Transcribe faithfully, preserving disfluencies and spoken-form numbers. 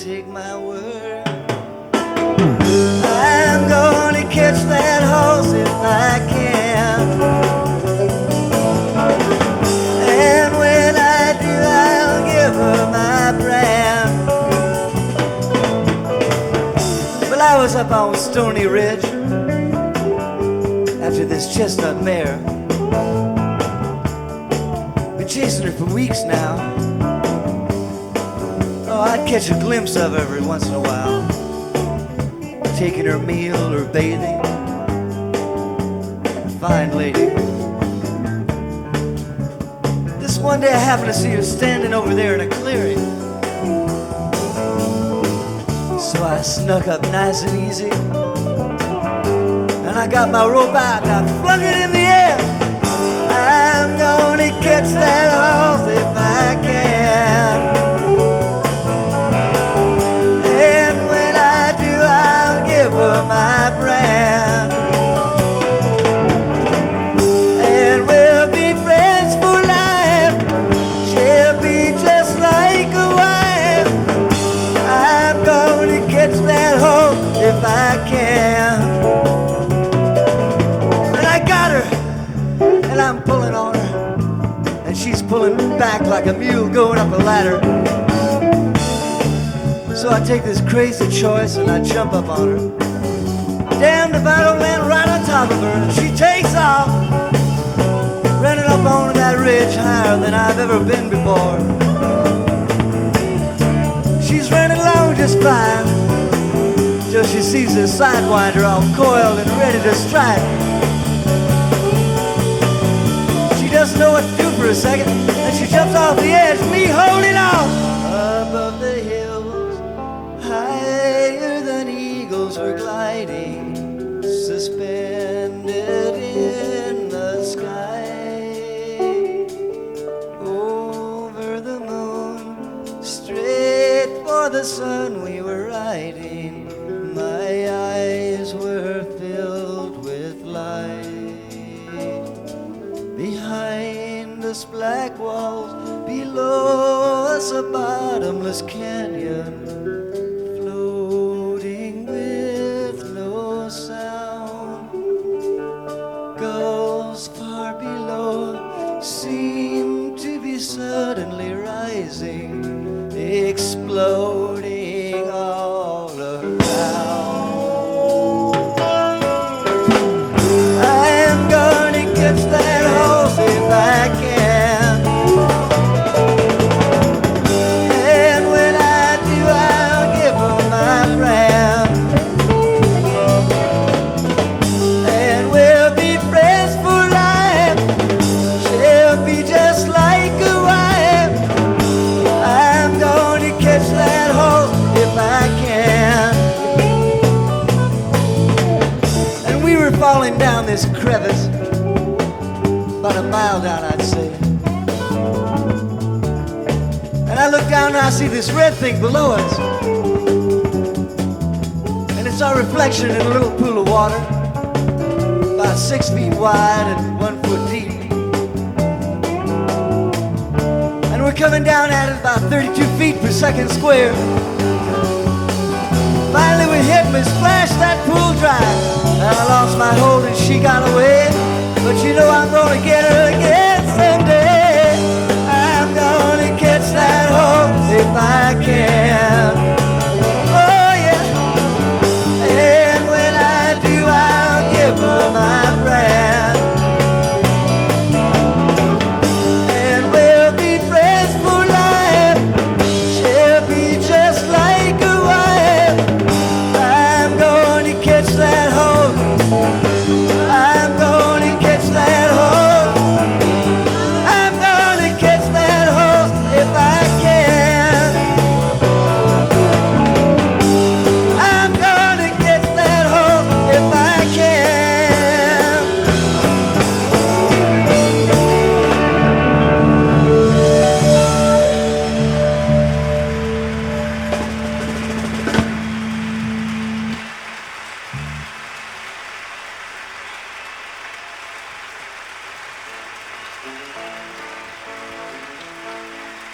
take my word. I'm gonna catch that horse if I can. And when I do, I'll give her my brand. Well, I was up on Stony Ridge after this chestnut mare. Been chasing her for weeks now. Oh, I'd catch a glimpse of her every once in a while, taking her meal or bathing. Fine lady. This one day I happened to see her standing over there in a clearing. So I snuck up nice and easy, and I got my rope out and I flung it in the air. I'm gonna catch that horse if I can. And when I do, I'll give her my brand. And we'll be friends for life. She'll be just like a wife. I'm gonna catch that horse if I can. And I got her, and I'm pulling on her, and she's pulling back like a mule going up a ladder. So I take this crazy choice and I jump up on her. Damned if I don't land right on top of her. And she takes off, running up on that ridge higher than I've ever been before. She's running along just fine till she sees this sidewinder all coiled and ready to strike. She doesn't know what to do for a second, and she jumps off the edge, me holding on. Above the hills, higher than eagles were gliding, suspended in the sky. Over the moon, straight for the sun we were riding. My eyes were filled with light. Behind us black walls, below us a bottomless canyon, floating with no sound. Gulls far below seem to be suddenly rising, exploding all around. I am gonna catch that horse if I can. And when I do, I'll give her my brand. And we'll be friends for life. She'll be just like a wife. I'm gonna catch that horse if I can. And we were falling down this crevice, about a mile down, I'd say. And I look down and I see this red thing below us. And it's our reflection in a little pool of water, about six feet wide and one foot deep. And we're coming down at it about thirty-two feet per second square. Finally we hit and we splash